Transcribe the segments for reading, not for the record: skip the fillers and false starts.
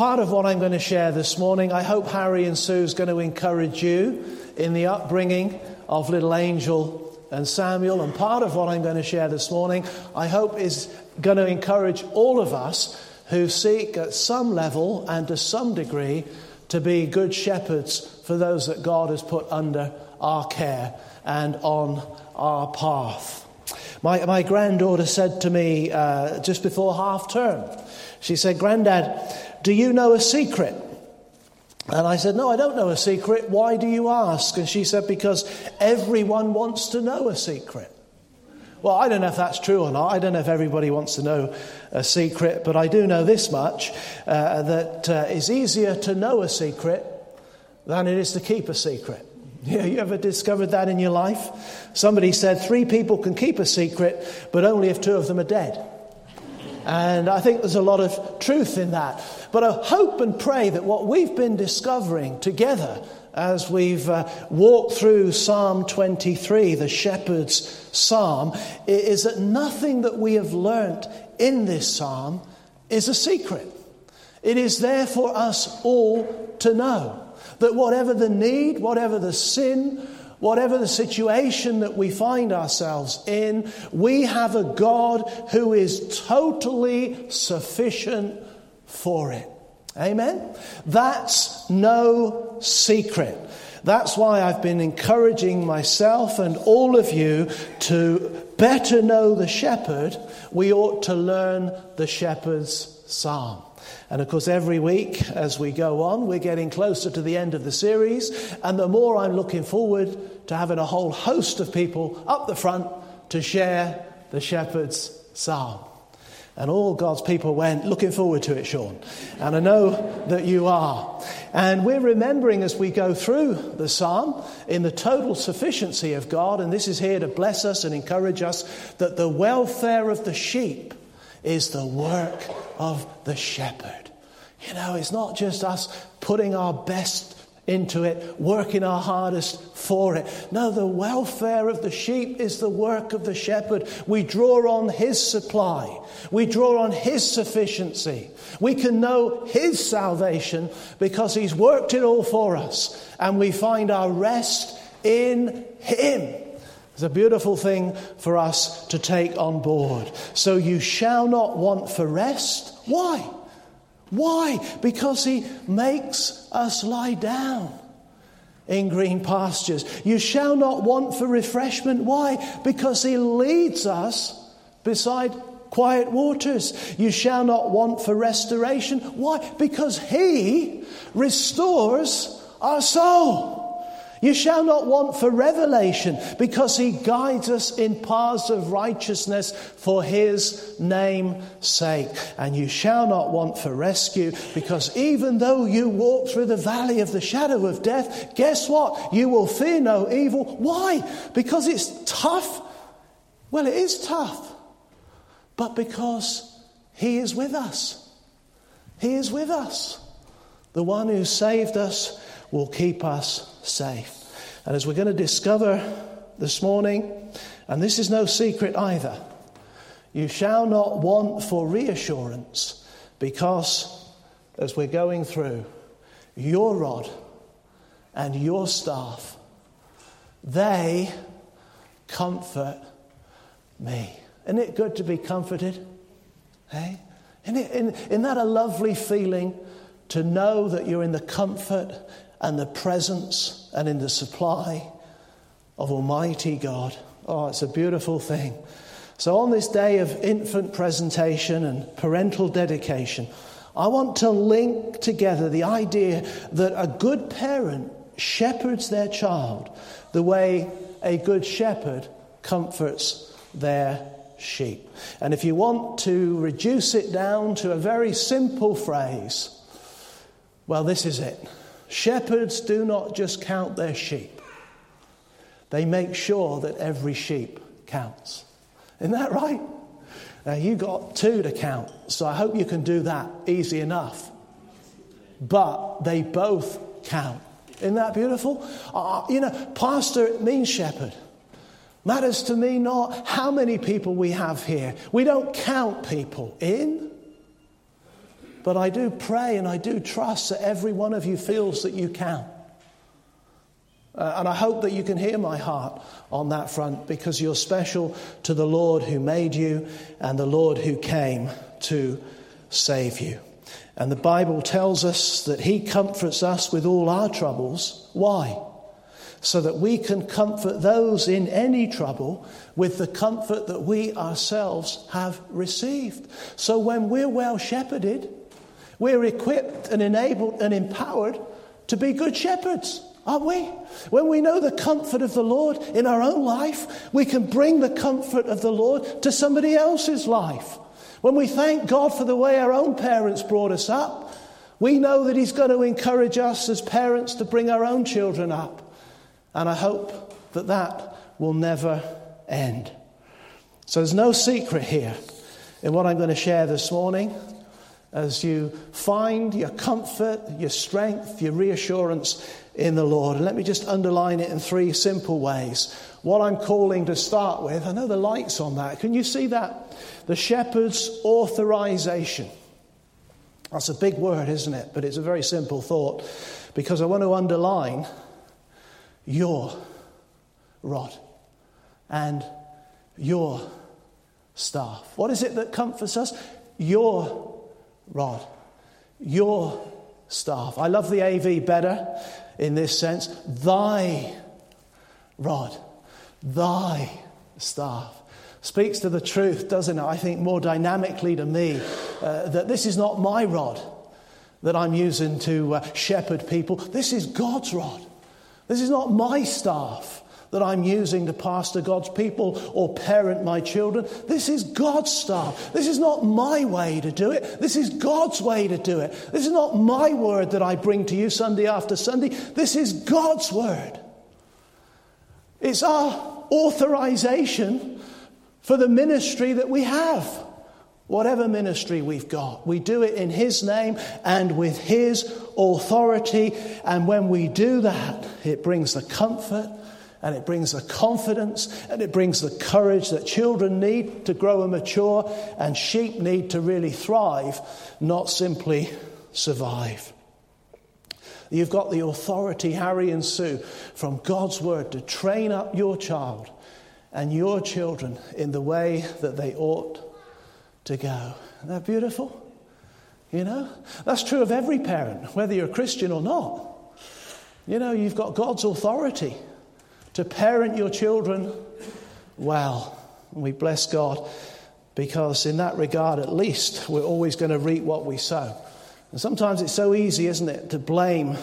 part of what I'm going to share this morning, I hope Harry and Sue is going to encourage you in the upbringing of little Angel and Samuel. And part of what I'm going to share this morning, I hope is going to encourage all of us who seek at some level and to some degree to be good shepherds for those that God has put under our care and on our path. My granddaughter said to me just before half term, she said, "Granddad, do you know a secret?" And I said, "No, I don't know a secret. Why do you ask?" And she said, "Because everyone wants to know a secret." Well, I don't know if that's true or not. I don't know if everybody wants to know a secret, but I do know this much, that it's easier to know a secret than it is to keep a secret. You ever discovered that in your life? Somebody said 3 people can keep a secret, but only if 2 of them are dead. And I think there's a lot of truth in that. But I hope and pray that what we've been discovering together as we've walked through Psalm 23, the shepherd's psalm, is that nothing that we have learnt in this psalm is a secret. It is there for us all to know that whatever the need, whatever the sin, whatever the situation that we find ourselves in, we have a God who is totally sufficient for it. Amen? That's no secret. That's why I've been encouraging myself and all of you to better know the shepherd. We ought to learn the shepherd's psalm. And of course, every week as we go on, we're getting closer to the end of the series. And the more I'm looking forward to having a whole host of people up the front to share the shepherd's psalm. And all God's people went, "Looking forward to it, Sean." And I know that you are. And we're remembering as we go through the psalm in the total sufficiency of God, and this is here to bless us and encourage us, that the welfare of the sheep is the work of the shepherd. You know, it's not just us putting our best into it, working our hardest for it. No, the welfare of the sheep is the work of the shepherd. We draw on his supply. We draw on his sufficiency. We can know his salvation because he's worked it all for us. And we find our rest in him. It's a beautiful thing for us to take on board. So you shall not want for rest. Why? Why? Because he makes us lie down in green pastures. You shall not want for refreshment. Why? Because he leads us beside quiet waters. You shall not want for restoration. Why? Because he restores our soul. You shall not want for revelation, because he guides us in paths of righteousness for his name's sake. And you shall not want for rescue, because even though you walk through the valley of the shadow of death, guess what? You will fear no evil. Why? Because it's tough. Well, it is tough. But because he is with us. He is with us. The one who saved us will keep us safe. And as we're going to discover this morning, and this is no secret either, you shall not want for reassurance, because as we're going through, your rod and your staff, they comfort me. Isn't it good to be comforted? Hey? Isn't that a lovely feeling to know that you're in the comfort and the presence and in the supply of Almighty God? Oh, it's a beautiful thing. So on this day of infant presentation and parental dedication, I want to link together the idea that a good parent shepherds their child the way a good shepherd comforts their sheep. And if you want to reduce it down to a very simple phrase, well, this is it. Shepherds do not just count their sheep. They make sure that every sheep counts. Isn't that right? Now, you got 2 to count, so I hope you can do that easy enough. But they both count. Isn't that beautiful? Pastor means shepherd. Matters to me not how many people we have here. We don't count people in. But I do pray and I do trust that every one of you feels that you can. And I hope that you can hear my heart on that front, because you're special to the Lord who made you and the Lord who came to save you. And the Bible tells us that he comforts us with all our troubles. Why? So that we can comfort those in any trouble with the comfort that we ourselves have received. So when we're well shepherded, we're equipped and enabled and empowered to be good shepherds, aren't we? When we know the comfort of the Lord in our own life, we can bring the comfort of the Lord to somebody else's life. When we thank God for the way our own parents brought us up, we know that he's going to encourage us as parents to bring our own children up. And I hope that that will never end. So there's no secret here in what I'm going to share this morning as you find your comfort, your strength, your reassurance in the Lord. And let me just underline it in 3 simple ways. What I'm calling to start with, I know the light's on that. Can you see that? The shepherd's authorization. That's a big word, isn't it? But it's a very simple thought, because I want to underline your rod and your staff. What is it that comforts us? Your rod, your staff. I love the AV better in this sense. Thy rod, thy staff. Speaks to the truth, doesn't it? I think more dynamically to me that this is not my rod that I'm using to shepherd people. This is God's rod. This is not my staff that I'm using to pastor God's people or parent my children. This is God's staff. This is not my way to do it. This is God's way to do it. This is not my word that I bring to you Sunday after Sunday. This is God's word. It's our authorization for the ministry that we have. Whatever ministry we've got, we do it in his name and with his authority. And when we do that, it brings the comfort and it brings the confidence and it brings the courage that children need to grow and mature and sheep need to really thrive, not simply survive. You've got the authority, Harry and Sue, from God's word to train up your child and your children in the way that they ought to go. Isn't that beautiful? You know, that's true of every parent, whether you're a Christian or not. You know, you've got God's authority to parent your children well. And we bless God, because in that regard, at least, we're always going to reap what we sow. And sometimes it's so easy, isn't it, to blame,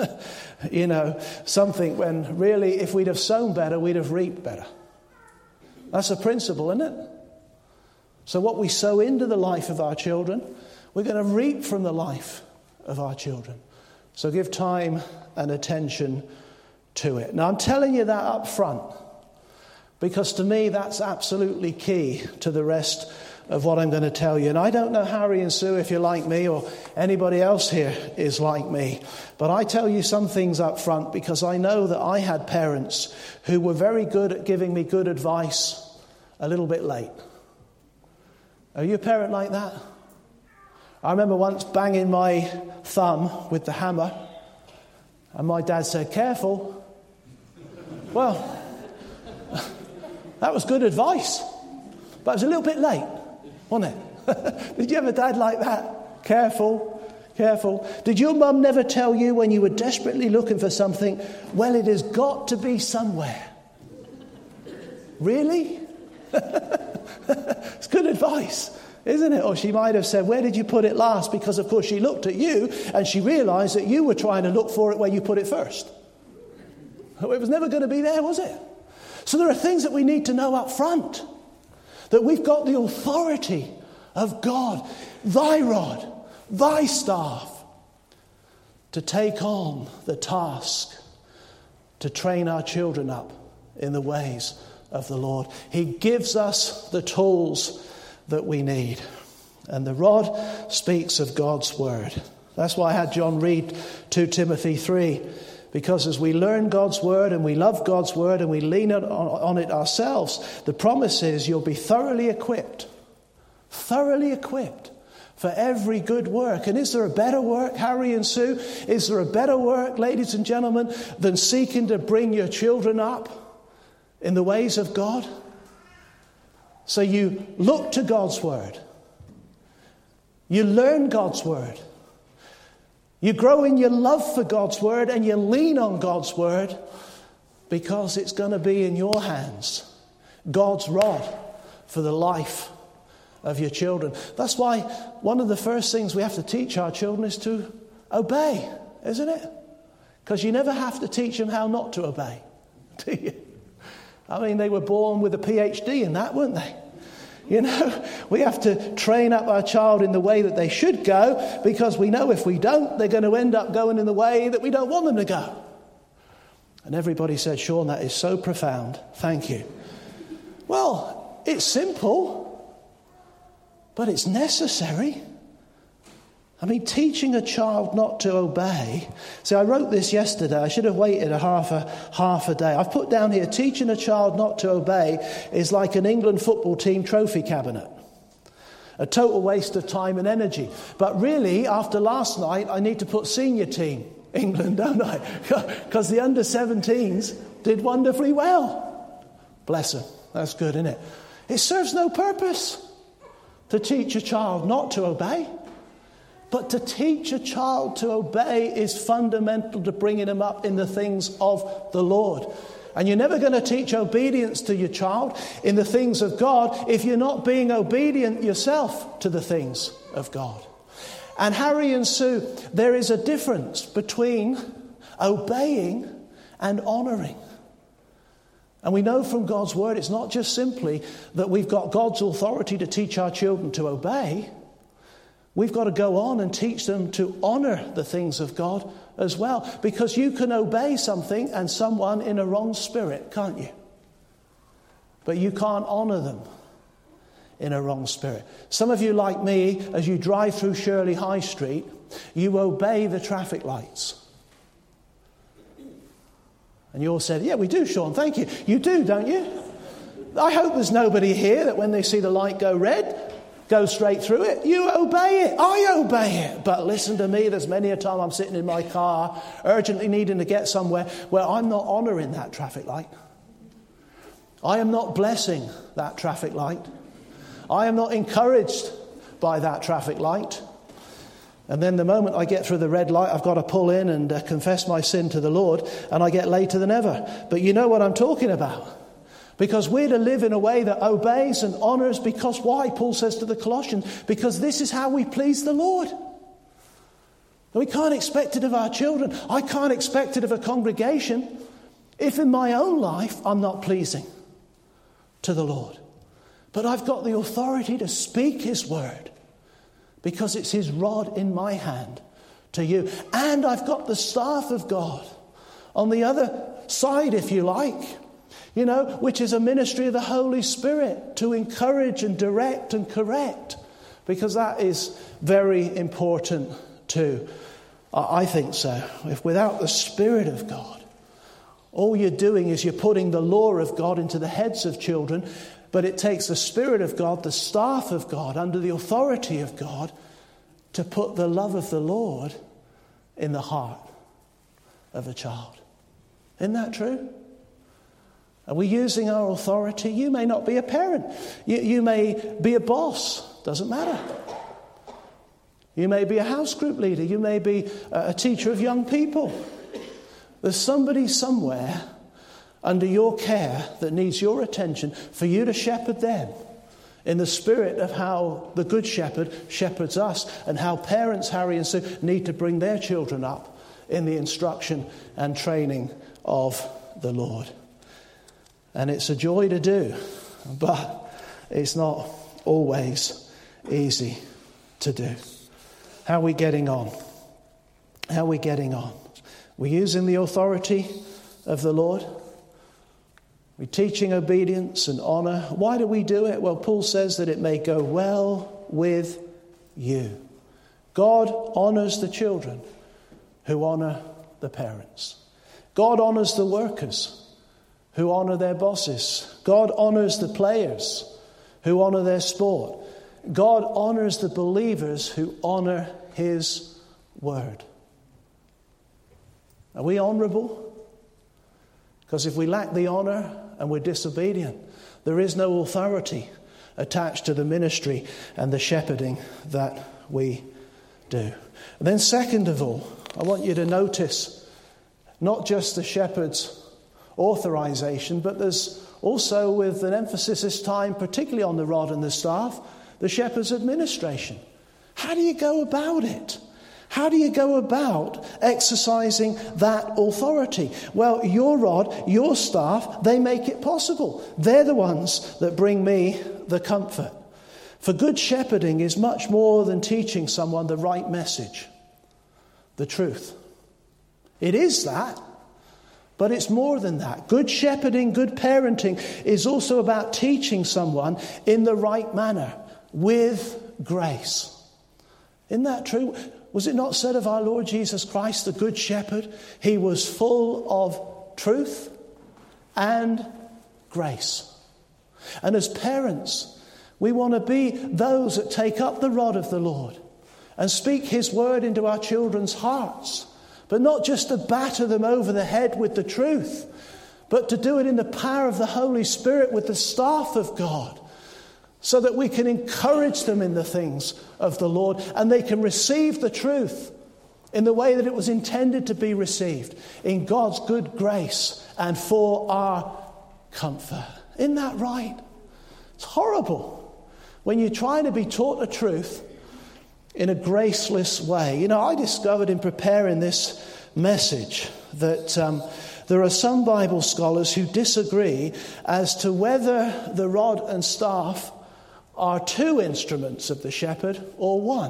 something when really, if we'd have sown better, we'd have reaped better. That's a principle, isn't it? So what we sow into the life of our children, we're going to reap from the life of our children. So give time and attention to it. Now, I'm telling you that up front, because to me that's absolutely key to the rest of what I'm going to tell you. And I don't know, Harry and Sue, if you're like me or anybody else here is like me, but I tell you some things up front because I know that I had parents who were very good at giving me good advice a little bit late. Are you a parent like that? I remember once banging my thumb with the hammer, and my dad said, "Careful." Well, that was good advice, but it was a little bit late, wasn't it? Did you have a dad like that? Careful, careful. Did your mum never tell you when you were desperately looking for something, well, it has got to be somewhere? Really? It's good advice, isn't it? Or she might have said, where did you put it last? Because, of course, she looked at you and she realised that you were trying to look for it where you put it first. It was never going to be there, was it? So there are things that we need to know up front. That we've got the authority of God, thy rod, thy staff, to take on the task to train our children up in the ways of the Lord. He gives us the tools that we need. And the rod speaks of God's word. That's why I had John read 2 Timothy 3. Because as we learn God's word and we love God's word and we lean on it ourselves, the promise is you'll be thoroughly equipped for every good work. And is there a better work, Harry and Sue? Is there a better work, ladies and gentlemen, than seeking to bring your children up in the ways of God? So you look to God's word. You learn God's word. You grow in your love for God's word, and you lean on God's word, because it's going to be in your hands, God's rod for the life of your children. That's why one of the first things we have to teach our children is to obey, isn't it? Because you never have to teach them how not to obey, do you? I mean, they were born with a PhD in that, weren't they? You know, we have to train up our child in the way that they should go, because we know if we don't, they're going to end up going in the way that we don't want them to go. And everybody said, Sean, that is so profound. Thank you. Well, it's simple, but it's necessary. I mean, teaching a child not to obey. See, I wrote this yesterday. I should have waited half a day. I've put down here, teaching a child not to obey is like an England football team trophy cabinet. A total waste of time and energy. But really, after last night, I need to put senior team England, don't I? Because the under-17s did wonderfully well. Bless them. That's good, isn't it? It serves no purpose to teach a child not to obey. But to teach a child to obey is fundamental to bringing them up in the things of the Lord. And you're never going to teach obedience to your child in the things of God if you're not being obedient yourself to the things of God. And Harry and Sue, there is a difference between obeying and honouring. And we know from God's word, it's not just simply that we've got God's authority to teach our children to obey. We've got to go on and teach them to honour the things of God as well. Because you can obey something and someone in a wrong spirit, can't you? But you can't honour them in a wrong spirit. Some of you, like me, as you drive through Shirley High Street, you obey the traffic lights. And you all said, yeah, we do, Sean, thank you. You do, don't you? I hope there's nobody here that when they see the light go red, go straight through it. You obey it. I obey it. But listen to me, there's many a time I'm sitting in my car, urgently needing to get somewhere, where I'm not honouring that traffic light. I am not blessing that traffic light. I am not encouraged by that traffic light. And then the moment I get through the red light, I've got to pull in and confess my sin to the Lord, and I get later than ever. But you know what I'm talking about. Because we're to live in a way that obeys and honours, because why? Paul says to the Colossians, because this is how we please the Lord. We can't expect it of our children. I can't expect it of a congregation if in my own life I'm not pleasing to the Lord. But I've got the authority to speak his word, because it's his rod in my hand to you. And I've got the staff of God on the other side, if you like, you know, which is a ministry of the Holy Spirit to encourage and direct and correct, because that is very important too. I think so. If without the Spirit of God, all you're doing is you're putting the law of God into the heads of children, but it takes the Spirit of God, the staff of God, under the authority of God, to put the love of the Lord in the heart of a child. Isn't that true? Are we using our authority? You may not be a parent. You may be a boss. Doesn't matter. You may be a house group leader. You may be a teacher of young people. There's somebody somewhere under your care that needs your attention for you to shepherd them in the spirit of how the Good Shepherd shepherds us, and how parents, Harry and Sue, need to bring their children up in the instruction and training of the Lord. And it's a joy to do, but it's not always easy to do. How are we getting on? How are we getting on? We're using the authority of the Lord. We're teaching obedience and honour. Why do we do it? Well, Paul says that it may go well with you. God honours the children who honour the parents. God honours the workers who honour their bosses. God honours the players who honour their sport. God honors the believers who honor his word. Are we honorable? Because if we lack the honor and we're disobedient, there is no authority attached to the ministry and the shepherding that we do. And then second of all, I want you to notice not just the shepherd's authorization, but there's also, with an emphasis this time, particularly on the rod and the staff, the shepherd's administration. How do you go about it? How do you go about exercising that authority? Well, your rod, your staff, they make it possible. They're the ones that bring me the comfort. For good shepherding is much more than teaching someone the right message, the truth. It is that, but it's more than that. Good shepherding, good parenting is also about teaching someone in the right manner, with grace. Isn't that true? Was it not said of our Lord Jesus Christ, the Good Shepherd, he was full of truth and grace? And as parents, we want to be those that take up the rod of the Lord and speak his word into our children's hearts, but not just to batter them over the head with the truth, but to do it in the power of the Holy Spirit with the staff of God, so that we can encourage them in the things of the Lord and they can receive the truth in the way that it was intended to be received, in God's good grace and for our comfort. Isn't that right? It's horrible when you're trying to be taught the truth in a graceless way. You know, I discovered in preparing this message that there are some Bible scholars who disagree as to whether the rod and staff are two instruments of the shepherd or one.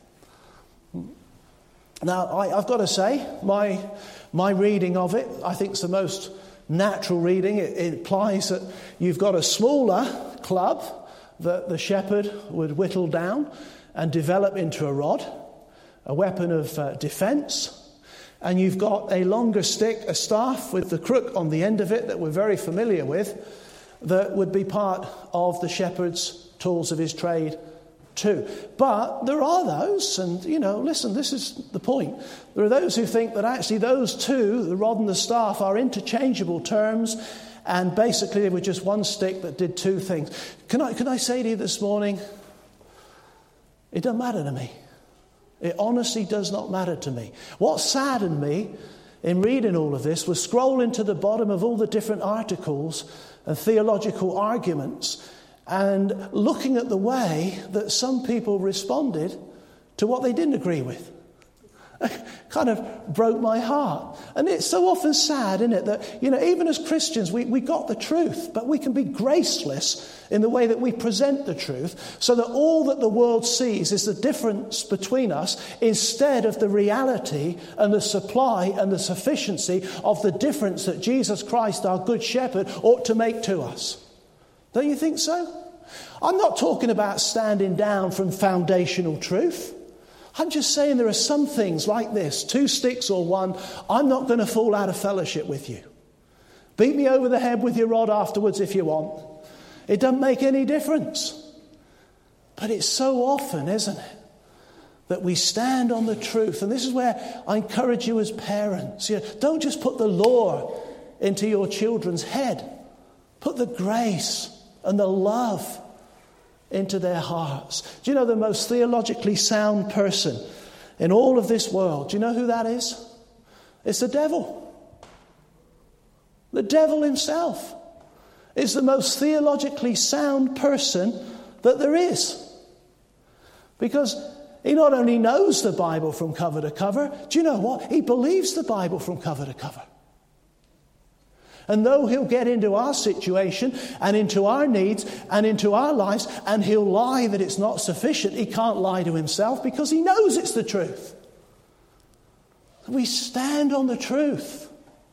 Now, I've got to say, my reading of it, I think it's the most natural reading. It implies that you've got a smaller club that the shepherd would whittle down and develop into a rod, a weapon of defense. And you've got a longer stick, a staff with the crook on the end of it that we're very familiar with, that would be part of the shepherd's tools of his trade too. But there are those, and listen, this is the point. There are those who think that actually those two, the rod and the staff, are interchangeable terms, and basically they were just one stick that did two things. Can I say to you this morning, it doesn't matter to me. It honestly does not matter to me. What saddened me in reading all of this was scrolling to the bottom of all the different articles and theological arguments and looking at the way that some people responded to what they didn't agree with. It kind of broke my heart. And it's so often sad, isn't it, that, even as Christians, we got the truth, but we can be graceless in the way that we present the truth, so that all that the world sees is the difference between us, instead of the reality and the supply and the sufficiency of the difference that Jesus Christ, our Good Shepherd, ought to make to us. Don't you think so? I'm not talking about standing down from foundational truth. I'm just saying there are some things like this, two sticks or one, I'm not going to fall out of fellowship with you. Beat me over the head with your rod afterwards if you want. It doesn't make any difference. But it's so often, isn't it, that we stand on the truth. And this is where I encourage you as parents. Don't just put the law into your children's head. Put the grace and the love into their hearts. Do you know the most theologically sound person in all of this world? Do you know who that is? It's the devil. The devil himself is the most theologically sound person that there is. Because he not only knows the Bible from cover to cover, do you know what? He believes the Bible from cover to cover. And though he'll get into our situation and into our needs and into our lives, and he'll lie that it's not sufficient, he can't lie to himself because he knows it's the truth. We stand on the truth.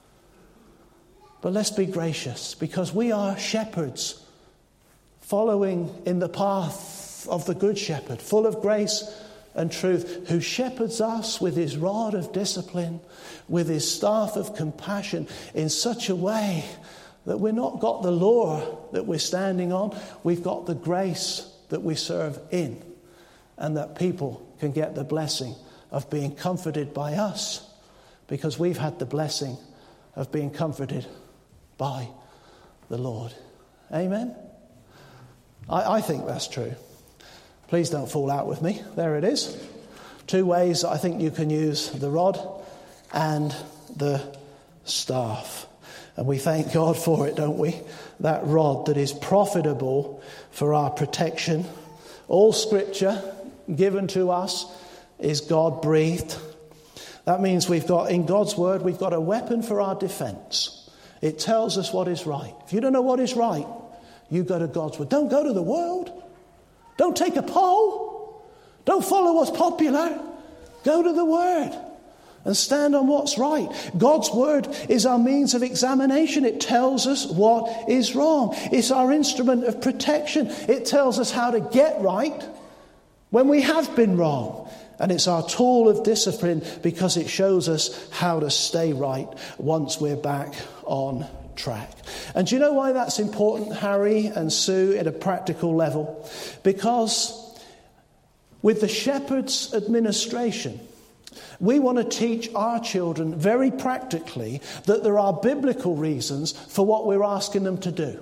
But let's be gracious, because we are shepherds following in the path of the Good Shepherd, full of grace and truth, who shepherds us with his rod of discipline, with his staff of compassion, in such a way that we've not got the law that we're standing on, we've got the grace that we serve in, and that people can get the blessing of being comforted by us because we've had the blessing of being comforted by the Lord. Amen? I think that's true. Please don't fall out with me. There it is. 2 ways that I think you can use the rod and the staff. And we thank God for it, don't we? That rod that is profitable for our protection. All Scripture given to us is God-breathed. That means we've got, in God's Word, we've got a weapon for our defense. It tells us what is right. If you don't know what is right, you go to God's Word. Don't go to the world. Don't take a poll. Don't follow what's popular. Go to the Word and stand on what's right. God's Word is our means of examination. It tells us what is wrong. It's our instrument of protection. It tells us how to get right when we have been wrong. And it's our tool of discipline because it shows us how to stay right once we're back on track. And do you know why that's important, Harry and Sue, at a practical level? Because with the Shepherd's administration, we want to teach our children very practically that there are biblical reasons for what we're asking them to do.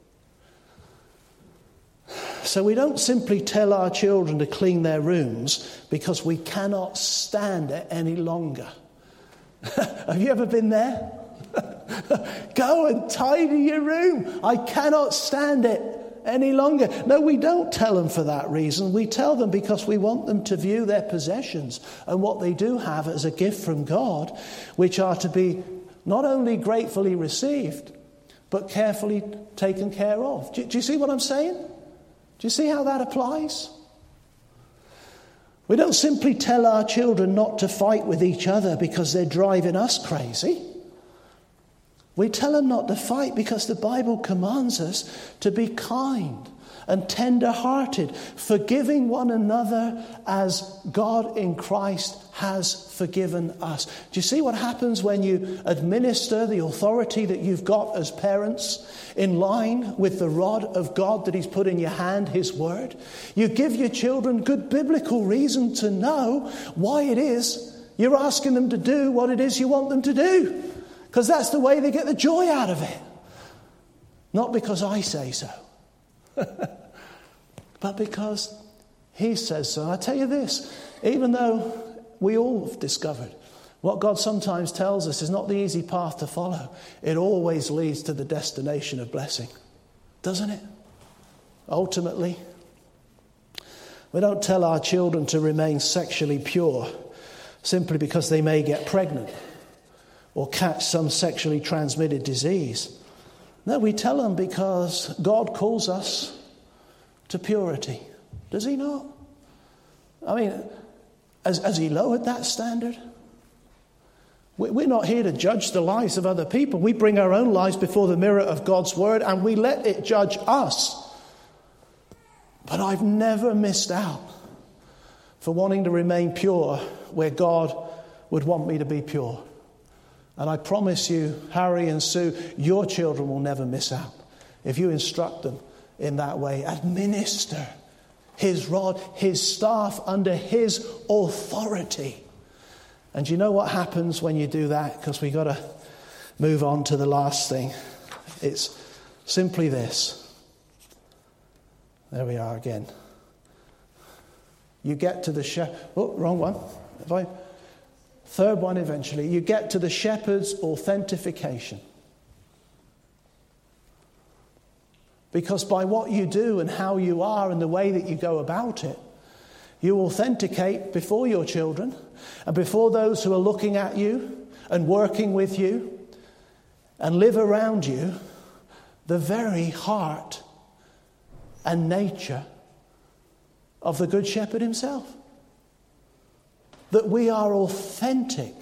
So we don't simply tell our children to clean their rooms because we cannot stand it any longer. Have you ever been there? Go and tidy your room. I cannot stand it any longer. No, we don't tell them for that reason. We tell them because we want them to view their possessions and what they do have as a gift from God, which are to be not only gratefully received, but carefully taken care of. Do you see what I'm saying? Do you see how that applies? We don't simply tell our children not to fight with each other because they're driving us crazy. We tell them not to fight because the Bible commands us to be kind and tender-hearted, forgiving one another as God in Christ has forgiven us. Do you see what happens when you administer the authority that you've got as parents in line with the rod of God that He's put in your hand, His Word? You give your children good biblical reason to know why it is you're asking them to do what it is you want them to do. Because that's the way they get the joy out of it. Not because I say so. But because He says so. And I tell you this, even though we all have discovered what God sometimes tells us is not the easy path to follow, it always leads to the destination of blessing. Doesn't it? Ultimately, we don't tell our children to remain sexually pure simply because they may get pregnant or catch some sexually transmitted disease. No, we tell them because God calls us to purity. Does He not? I mean, has He lowered that standard? We're not here to judge the lives of other people. We bring our own lives before the mirror of God's Word and we let it judge us. But I've never missed out for wanting to remain pure where God would want me to be pure. And I promise you, Harry and Sue, your children will never miss out if you instruct them in that way. Administer His rod, His staff under His authority. And you know what happens when you do that? Because we've got to move on to the last thing. It's simply this. There we are again. You get to the wrong one. Third one eventually. You get to the shepherd's authentication. Because by what you do and how you are and the way that you go about it, you authenticate before your children and before those who are looking at you and working with you and live around you the very heart and nature of the Good Shepherd Himself. That we are authentic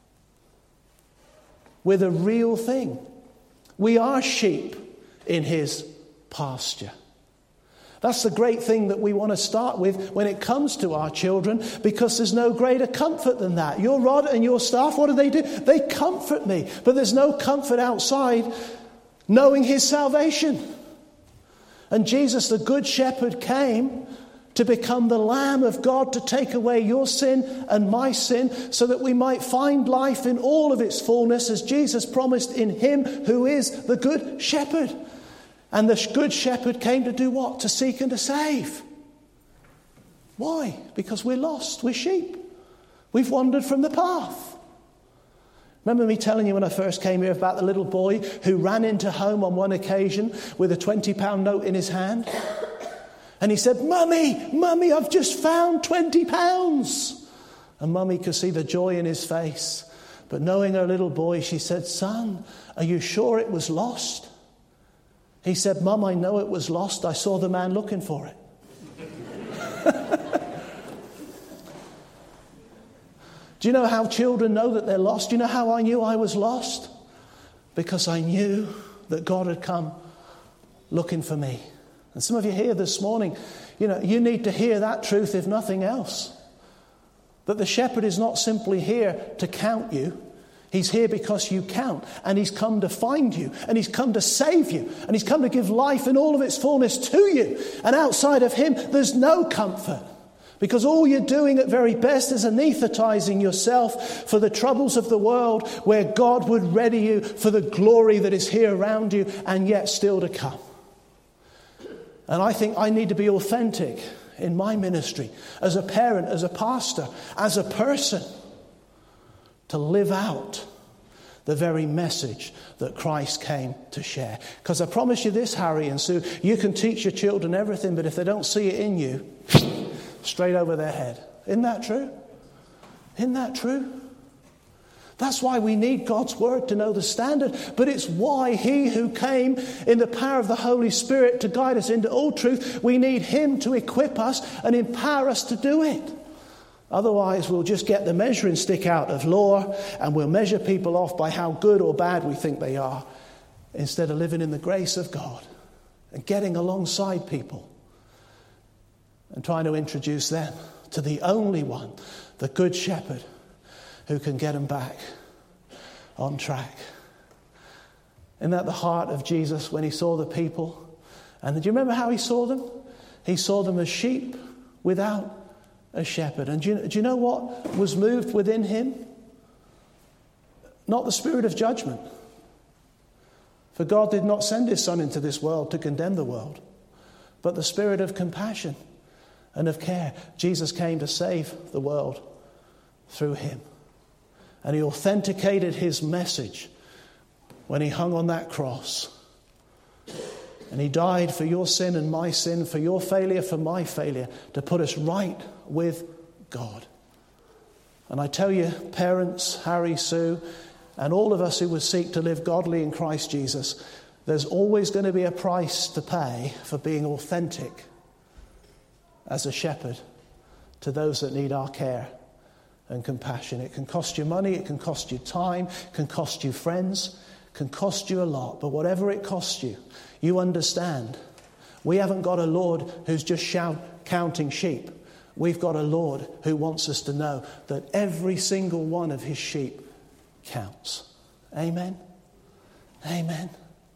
with a real thing. We are sheep in His pasture. That's the great thing that we want to start with when it comes to our children, because there's no greater comfort than that. Your rod and your staff, what do? They comfort me. But there's no comfort outside knowing His salvation. And Jesus, the Good Shepherd, came to become the Lamb of God to take away your sin and my sin so that we might find life in all of its fullness as Jesus promised in him who is the Good Shepherd. And the Good Shepherd came to do what? To seek and to save. Why? Because we're lost. We're sheep. We've wandered from the path. Remember me telling you when I first came here about the little boy who ran into home on one occasion with a £20 note in his hand? And he said, Mummy, I've just found £20. And Mummy could see the joy in his face. But knowing her little boy, she said, Son, are you sure it was lost? He said, Mum, I know it was lost. I saw the man looking for it. Do you know how children know that they're lost? Do you know how I knew I was lost? Because I knew that God had come looking for me. And some of you here this morning, you need to hear that truth if nothing else. That the shepherd is not simply here to count you. He's here because you count. And he's come to find you. And he's come to save you. And he's come to give life in all of its fullness to you. And outside of him, there's no comfort. Because all you're doing at very best is anesthetizing yourself for the troubles of the world where God would ready you for the glory that is here around you and yet still to come. And I think I need to be authentic in my ministry as a parent, as a pastor, as a person to live out the very message that Christ came to share. Because I promise you this, Harry and Sue, you can teach your children everything, but if they don't see it in you, straight over their head. Isn't that true? Isn't that true? That's why we need God's word to know the standard. But it's why he who came in the power of the Holy Spirit to guide us into all truth, we need him to equip us and empower us to do it. Otherwise, we'll just get the measuring stick out of law and we'll measure people off by how good or bad we think they are, instead of living in the grace of God and getting alongside people and trying to introduce them to the only one, the Good Shepherd, who can get them back on track. Isn't that the heart of Jesus when he saw the people? And do you remember how he saw them? He saw them as sheep without a shepherd. And do you know what was moved within him? Not the spirit of judgment. For God did not send his Son into this world to condemn the world, but the spirit of compassion and of care. Jesus came to save the world through him. And he authenticated his message when he hung on that cross. And he died for your sin and my sin, for your failure, for my failure, to put us right with God. And I tell you, parents, Harry, Sue, and all of us who would seek to live godly in Christ Jesus, there's always going to be a price to pay for being authentic as a shepherd to those that need our care and compassion. It can cost you money, it can cost you time, it can cost you friends, it can cost you a lot. But whatever it costs you, you understand. We haven't got a Lord who's just counting sheep. We've got a Lord who wants us to know that every single one of his sheep counts. Amen? Amen.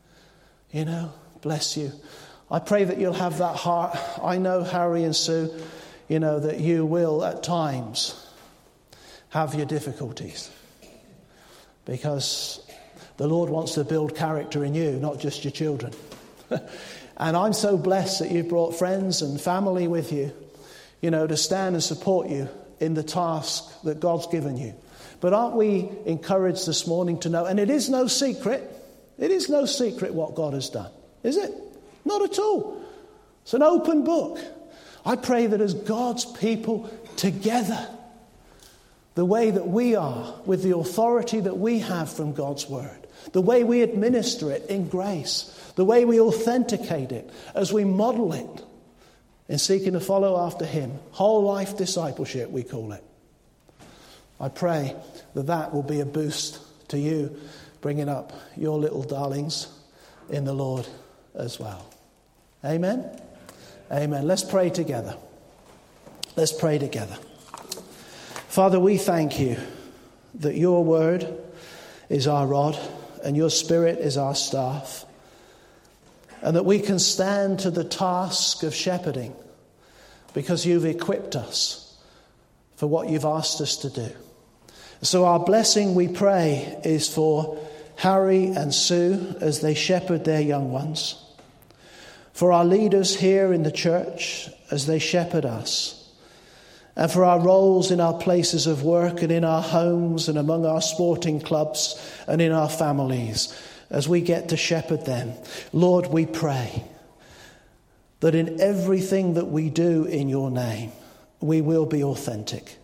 Bless you. I pray that you'll have that heart. I know, Harry and Sue, that you will at times have your difficulties. Because the Lord wants to build character in you, not just your children. And I'm so blessed that you've brought friends and family with you, to stand and support you in the task that God's given you. But aren't we encouraged this morning to know, and it is no secret what God has done, is it? Not at all. It's an open book. I pray that as God's people together, the way that we are, with the authority that we have from God's word, the way we administer it in grace, the way we authenticate it as we model it in seeking to follow after him, whole life discipleship we call it. I pray that will be a boost to you bringing up your little darlings in the Lord as well. Amen? Amen. Let's pray together. Let's pray together. Father, we thank you that your word is our rod and your spirit is our staff. and that we can stand to the task of shepherding because you've equipped us for what you've asked us to do. So our blessing, we pray, is for Harry and Sue as they shepherd their young ones, for our leaders here in the church as they shepherd us, and for our roles in our places of work and in our homes and among our sporting clubs and in our families as we get to shepherd them. Lord, we pray that in everything that we do in your name, we will be authentic.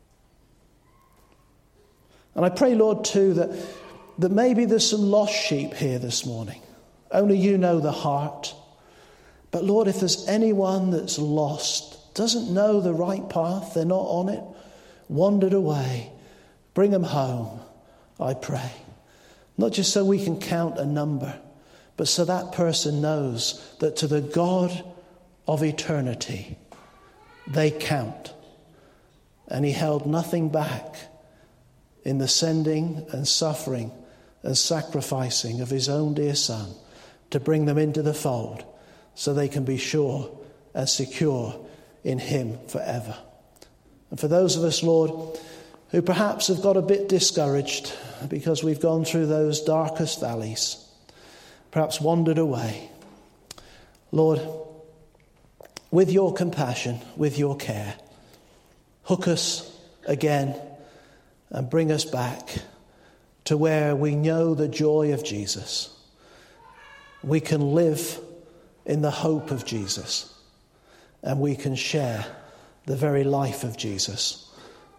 And I pray, Lord, too, that maybe there's some lost sheep here this morning. Only you know the heart. But Lord, if there's anyone that's lost, doesn't know the right path, they're not on it, wandered away, bring them home, I pray. Not just so we can count a number, but so that person knows that to the God of eternity, they count. And he held nothing back in the sending and suffering and sacrificing of his own dear Son to bring them into the fold so they can be sure and secure in him forever. And for those of us, Lord, who perhaps have got a bit discouraged because we've gone through those darkest valleys, perhaps wandered away, Lord, with your compassion, with your care, hook us again and bring us back to where we know the joy of Jesus. We can live in the hope of Jesus, and we can share the very life of Jesus,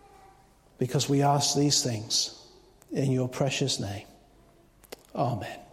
because we ask these things in your precious name. Amen.